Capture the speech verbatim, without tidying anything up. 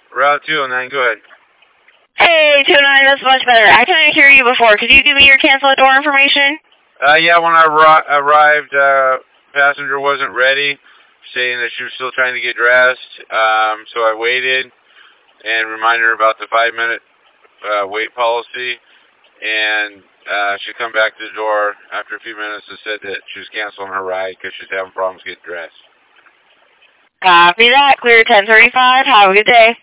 Route two oh nine, go ahead. Hey, two oh nine, that's much better. I couldn't hear you before. Could you give me your cancel door information? Uh, yeah, when I arri- arrived, uh, passenger wasn't ready, saying that she was still trying to get dressed. Um, so I waited and reminded her about the five-minute uh, wait policy. And uh, she come back to the door after a few minutes and said that she was canceling her ride because she's having problems getting dressed. Copy that. Clear ten thirty-five. Have a good day.